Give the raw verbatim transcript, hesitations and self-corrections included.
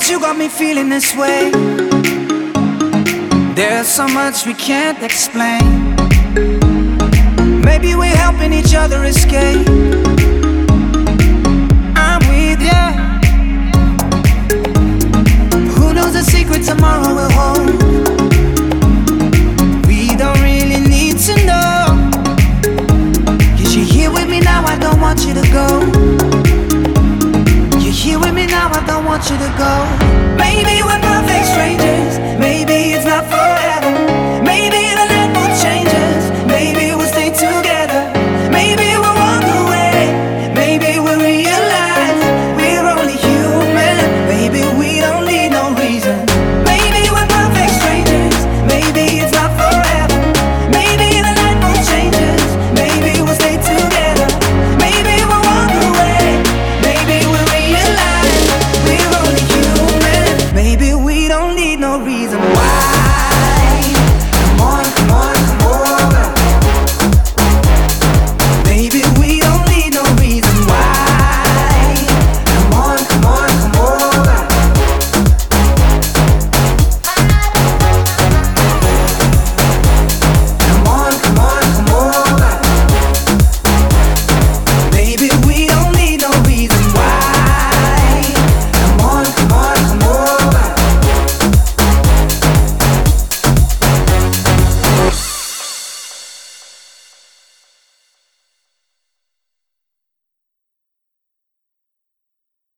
You got me feeling this way. There's so much we can't explain. Maybe we're helping each other escape. I'm with ya. Who knows the secret tomorrow will hold? We don't really need to know. Cause you're here with me now, I don't want you to go. You're here with me now, I don't want you to go. Maybe we're